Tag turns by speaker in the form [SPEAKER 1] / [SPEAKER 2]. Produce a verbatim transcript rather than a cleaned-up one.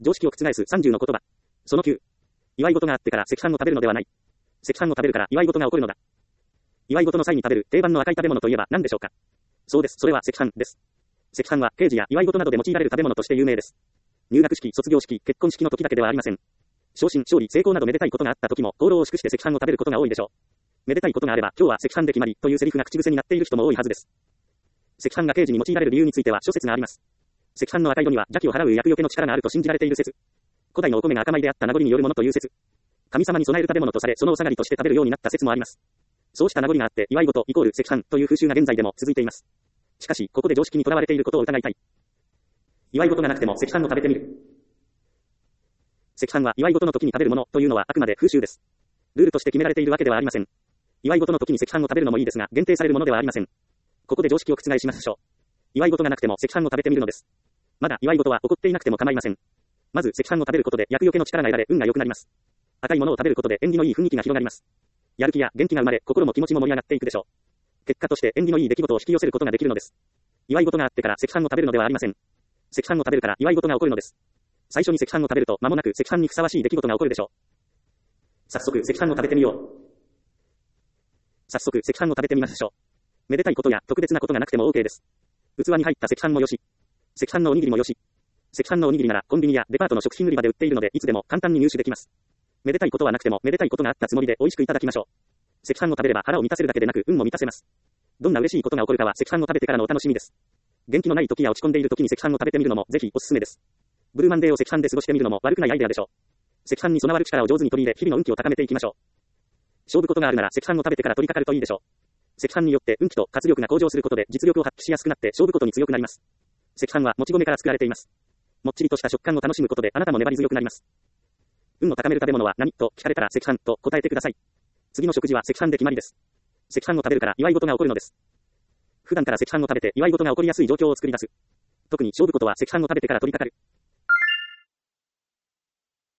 [SPEAKER 1] 常識を覆すさんじゅうの言葉。そのきゅう。祝い事があってから赤飯を食べるのではない。赤飯を食べるから祝い事が起こるのだ。祝い事の際に食べる定番の赤い食べ物といえば何でしょうか。そうです。それは赤飯です。赤飯は慶事や祝い事などで用いられる食べ物として有名です。入学式、卒業式、結婚式の時だけではありません。昇進、勝利、成功などめでたいことがあった時も、功労を祝して赤飯を食べることが多いでしょう。めでたいことがあれば、今日は赤飯で決まりというセリフが口癖になっている人も多いはずです。赤飯が慶事に用いられる理由については諸説があります。赤飯の赤色には邪気を払う厄除けの力があると信じられている説。古代のお米が赤米であった名残によるものという説。神様に備える食べ物とされ、そのお下がりとして食べるようになった説もあります。そうした名残があって、祝い事イコール赤飯という風習が現在でも続いています。しかし、ここで常識にとらわれていることを疑いたい。祝い事がなくても赤飯を食べてみる。赤飯は祝い事の時に食べるものというのはあくまで風習です。ルールとして決められているわけではありません。祝い事の時に赤飯を食べるのもいいですが、限定されるものではありません。ここで常識を覆しましょう。祝い事がなくても赤飯を食べてみるのです。まだ祝い事は起こっていなくても構いません。まず赤飯を食べることで厄除けの力が得られ運が良くなります。赤いものを食べることで縁起のいい雰囲気が広がります。やる気や元気が生まれ、心も気持ちも盛り上がっていくでしょう。結果として縁起のいい出来事を引き寄せることができるのです。祝い事があってから赤飯を食べるのではありません。赤飯を食べるから祝い事が起こるのです。最初に赤飯を食べると間もなく赤飯にふさわしい出来事が起こるでしょう。早速赤飯を食べてみよう。早速赤飯を食べてみましょう。めでたいことや特別なことがなくても OK です。器に入った赤飯もよし、赤飯のおにぎりもよし、赤飯のおにぎりならコンビニやデパートの食品売り場で売っているのでいつでも簡単に入手できます。めでたいことはなくてもめでたいことがあったつもりで美味しくいただきましょう。赤飯を食べれば腹を満たせるだけでなく運も満たせます。どんな嬉しいことが起こるかは赤飯を食べてからのお楽しみです。元気のない時や落ち込んでいる時に赤飯を食べてみるのもぜひおすすめです。ブルーマンデーを赤飯で過ごしてみるのも悪くないアイデアでしょう。赤飯に備わる力を上手に取り入れ日々の運気を高めていきましょう。勝負事があるなら赤飯を食べてから取り掛かるといいでしょう。赤飯によって運気と活力が向上することで実力を発揮しやすくなって勝負事に強くなります。赤飯はもち米から作られています。もっちりとした食感を楽しむことであなたも粘り強くなります。運を高める食べ物は何と聞かれたら赤飯と答えてください。次の食事は赤飯で決まりです。赤飯を食べるから祝い事が起こるのです。普段から赤飯を食べて祝い事が起こりやすい状況を作り出す。特に勝負事は赤飯を食べてから取り掛かる。